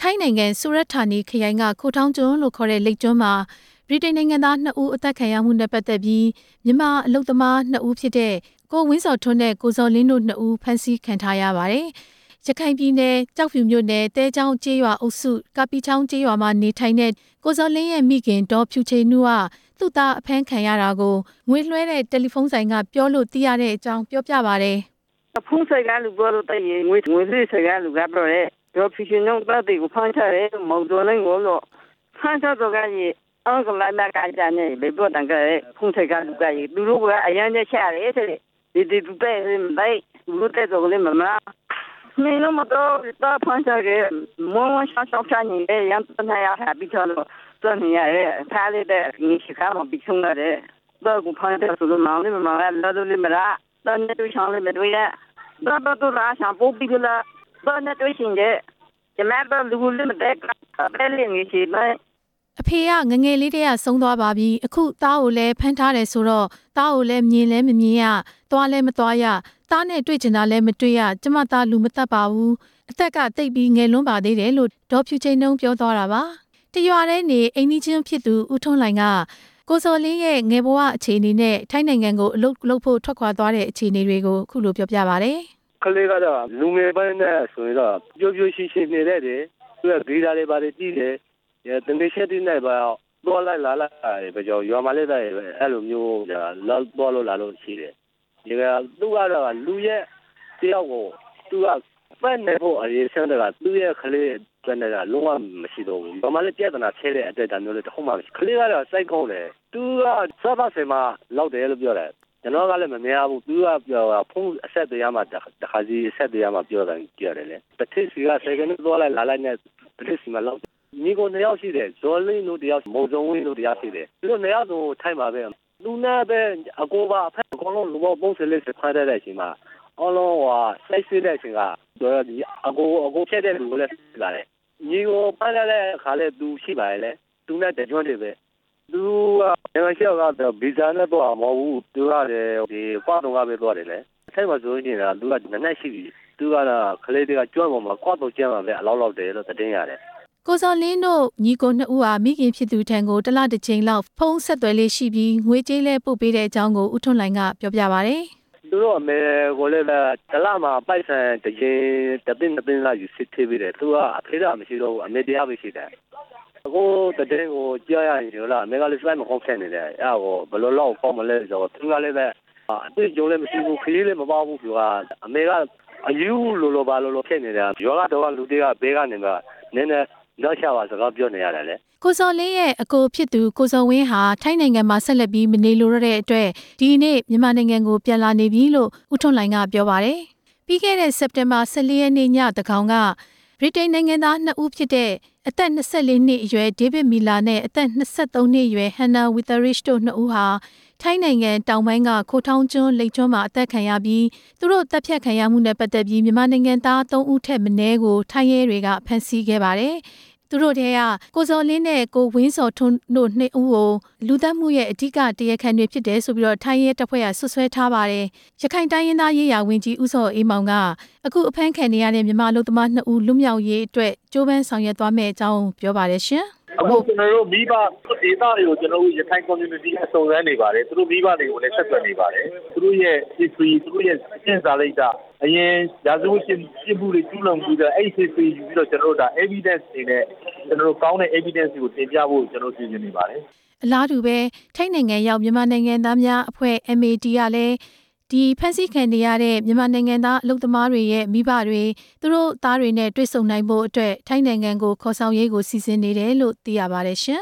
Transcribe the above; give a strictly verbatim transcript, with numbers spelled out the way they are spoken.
ထိုင်းနိုင်ငံဆူရတ်ဌာနီခရိုင်ကခိုထောင်းကျွန်းလို့ခေါ်တဲ့လိပ်ကျွန်းမှာဗြိတိန်နိုင်ငံသားနှစ်ဦးအသက်ခံရမှုနဲ့ပတ်သက်ပြီးမြန်မာအလုပ်သမားနှစ်ဦးဖြစ်တဲ့ကိုဝင်းစော်ထွန်းနဲ့ကိုဇော်လင်းတို့နှစ်ဦးဖမ်းဆီးခံထားရပါတယ်။ရခိုင်ပြည်နယ်ကြောက်ဖြူမြို့နယ်တဲချောင်းကျေးရွာအုပ်စုကာပီချောင်းကျေးရွာမှာနေထိုင်တဲ့ကိုဇော်လင်းရဲ့မိခင်ဒေါ်ဖြူချေနုကသူ့သားအဖမ်းခံရတာကိုငွေလွှဲတဲ့တယ်လီဖုန်းဆိုင်ကပြောလို့သိရတဲ့အကြောင်းပြောပြပါတယ်။ဖုန်းဆိုင်ကလူပြောလို့တည်းငွေငွေလေးဆိုင်ကလူကပြောတယ်ဒေါ်ဖြူချေနုသားတွေကိုဖမ်းချတယ်မောင်တော်လည်းကိုလို့ဖမ်းချတော့ကကြီးအောက်ကလာတာကကြတယ်ဘေဘောတန်ကဖုန်းဆိုင်ကလူကကြီးသူတို့ကအရန်နဲ့ချရတယ်တဲ့ဒီဒီတူတဲ့မိုက်လူတဲ့တော့လည်းမမမင်းတို့မတော့တော့ဖမ်းချခဲ့မောင်ရှာရှောက်ချနေတယ်ရန်တနာရဟာပြီးတော့တော့နေရတယ်ထားလိုက်တဲ့ငရှိကားမပြီးဆုံးရတယ်တော့ကိုဖမ်းတယ်ဆိုတော့မောင်လေးမမလာတော့လည်းမလားတော့နေတူချောင်းလေးမတွေ့ရတော့တော့လာချာပို့ပြီးလာတော့နေတူရှင်တဲ့ကျမတို့လူလူမတဲ့ပဲလင်းရှိမယ်အဖေကငငယ်လေးတည်းကဆုံးသွားပါပြီအခုသားကိုလည်းဖမ်းထားတယ်ဆိုတော့သားကိုလည်းမြင်လည်းမမြင်ရသွားလည်းမသွားရသားနဲ့တွေ့ကျင်တာလည်းမတွေ့ရကျမသားလူမတတ်ပါဘူးအသက်ကတိတ်ပြီးငယ်လွန်းပါသေးတယ်လို့ဒေါ်ဖြူချင်းနှုံပြောသွားတာပါတရွာထဲနေအိမ်နီးချင်းဖြစ်သူဦးထွန်းလှိုင်ကကိုစော်လင်းရဲ့ငယ်ဘဝအခြေအနေနဲ့ထိုင်းနိုင်ငံကိုအလုပ်လုပ်ဖို့ထွက်ခွာသွားတဲ့အခြေအနေတွေကိုအခုလိုပြောပြပါဗျ။ကလေးကတော့လူငယ်ပိုင်းနဲ့ဆိုရင်တော့ပြိုးပြိုးရှိရှိနေတယ်သူကဗီဇာလေးပါတယ်ကြည့်တယ်တနေ့ချက်တည်းနဲ့ပါတော့လိုက်လာလိုက်ပဲကြောရွာမှာလည်းတဲ့အဲ့လိုမျိုးလောက်တော့လို့လာလို့ရှိတယ်ဒီကသူကတော့လူရဲ့တယောက်ကိုသူကဖက်နေဖို့အရေးစမ်းတယ်ကသူ့ရဲ့ကလေးကလည်းလုံးဝမရှိတော့ဘူးဘာမှလည်းပြဿနာချဲတဲ့အတက်တမျိုးလည်းတခုမှမရှိကလေးကတော့စိုက်ကောင်းတယ်သူကစပါစင်မှာလောက်တယ်လို့ပြောတယ်ကျွန်တော်ကလည်းမမြင်ဘူးသူကပြောဖုန်းအဆက်တရားမှာတခါစီအဆက်တရားမှာပြောတယ်ကြရတယ်လေတစ်ထစ်စီကစက်ကနေတော့လိုက်လာလိုက်နဲ့တစ်ထစ်စီမှာလောက်ညီကိုနှစ်ယောက်ရှိတယ်ဇော်လင်းတို့တယောက်မုံစုံဝင်းတို့တယောက်ရှိတယ်သူတို့နှစ်ယောက်ဆိုထိုင်ပါပဲလူနဲ့ပဲအကိုပါအဖက်အကုန်လုံးလူပေါင်းပုံစံလေးစခွဲတဲ့အချိန်မှာအလုံးကစိုက်စစ်တဲ့အချိန်ကတော့ဒီအကိုအကိုဖြတ်တဲ့လူကိုလည်းလာတယ်ညီကိုဖမ်းရတဲ့ခါလဲသူရှိပါရဲ့လေသူနဲ့တကြွတယ်ပဲသူကငါရှေ့ကတော့ဗီဇာနဲ့တော့မဟုတ်ဘူးသူကဒီကွာတော့ကပဲတော့တယ်လေအဲ့မှာဆိုရင်တော့သူကနက်ရှိပြီသူကတော့ခလေးတွေကကြွပေါ်မှာကွာတော့ကျမ်းပါပဲအလောက်လောက်တယ်လို့သတင်းရတယ်ကိုစော်လင်းတို့ညီကိုနှစ်ဦးဟာမိခင်ဖြစ်သူထံကိုတလတစ်ချိန်လောက်ဖုန်းဆက်သွယ်လေးရှိပြီးငွေကြေးလဲပို့ပေးတဲ့အကြောင်းကိုဦးထွန်းလှိုင်ကပြောပြပါဗျ။သူတို့အမေကိုလည်းတလမှာပိုက်ဆံတစ်ချိန်တစ်သိန်းတစ်သိန်းလောက်ယူစစ်သေးပြီးတယ်သူကအဖေကမရှိတော့ဘူးအမေတရားပဲရှိတယ်။အခုတတဲ့ကိုကြားရရင်လားအမေကလည်းစိုက်မခေါင်းဆက်နေတယ်အဲ့ဒါကိုဘယ်လိုလောက်ပေါ့မလဲဆိုတော့သူကလည်းပဲအတွေ့အကြုံလည်းမရှိဘူးခရီးလည်းမပေါဘူးသူကအမေကအယူလိုလိုပါလိုလိုဖြစ်နေတယ်ရောကတော့လူတွေကဘေးကနေမှနည်းနည်းတော့ရှာပါစကားပြောနေရတယ်လေကိုစော်လင်းရဲ့အကိုဖြစ်သူကိုစော်ဝင်းဟာထိုင်းနိုင်ငံမှာဆက်လက်ပြီးမနေလိုတော့တဲ့အတွက်ဒီနေ့မြန်မာနိုင်ငံကိုပြန်လာနေပြီလို့ဦးထွန်းလှိုင်ကပြောပါတယ်ပြီးခဲ့တဲ့စက်တင်ဘာဆယ်လေးရက်နေ့ညတကောင်ကဗြိတိန်နိုင်ငံသားနှစ်ဦးဖြစ်တဲ့အသက်၂၄နှစ်အရွယ်ဒေးဗစ်မီလာနဲ့အသက်၂၃နှစ်အရွယ်ဟန်နာဝီသာရစ်တို့နှစ်ဦးဟာထိုင်းနိုင်ငံတောင်ပိုင်းကခိုထောင်းကျွန်းလိပ်ကျွန်းမှာအသက်ခံရပြီးသူတို့တပ်ဖြတ်ခံရမှုနဲ့ပတ်သက်ပြီးမြန်မာနိုင်ငံသား၃ဦးထက်မနည်းကိုထိုင်းရဲတွေကဖမ်းဆီးခဲ့ပါတယ်သူတို့ထဲကကိုစော်လင်းနဲ့ကိုဝင်းစော်ထွန်းတို့နှစ်ဦးကိုလူသတ်မှုရဲ့အဓိကတရားခံတွေဖြစ်တယ်ဆိုပြီးတော့ထိုင်းရဲတပ်ဖွဲ့ကဆွဆွဲထားပါတယ်။ရခိုင်တိုင်းရင်းသားရေးရာဝန်ကြီးဦးစောအေးမောင်ကအခုအဖမ်းခံနေရတဲ့မြန်မာလူသမားနှစ်ဦးလွတ်မြောက်ရေးအတွက်ကြိုးပမ်းဆောင်ရွက်သွားမယ့်အကြောင်းပြောပါတယ်ရှင်။အခုကျွန်တော်တို့မိဘဒေသတွေကိုကျွန်တော်တို့ရခိုင် community အစုံစမ်းနေပါတယ်သူတို့မိဘတွေကိုလည်းဆက်သွယ်နေပါတယ်သူတို့ရဲ့ history သူတို့ရဲ့စင်စာလိုက်တာအရင်ရာဇဝတ်ရှင်ပြမှုတွေကျူးလွန်ပြီးတော့အဲ့ဒီ history ယူပြီးတော့ကျွန်တော်တို့ဒါ evidence တွေနဲ့ကျွန်တော်တို့ကောင်းတဲ့ evidence တွေကိုတင်ပြဖို့ကျွန်တော်စီစဉ်နေပါတယ်အလားတူပဲထိုင်းနိုင်ငံရောက်မြန်မာနိုင်ငံသားများအဖွဲ့ M A D ကလည်းဒီဖန်ဆီးခံနေရတဲ့မြန်မာနိုင်ငံသားအလုပ်သမားတွေရဲ့မိဘတွေသူတို့သားတွေနဲ့တွေ့ဆုံနိုင်ဖို့အတွက်ထိုင်းနိုင်ငံကိုခေါ်ဆောင်ရေးကိုစီစဉ်နေတယ်လို့သိရပါတယ်ရှင်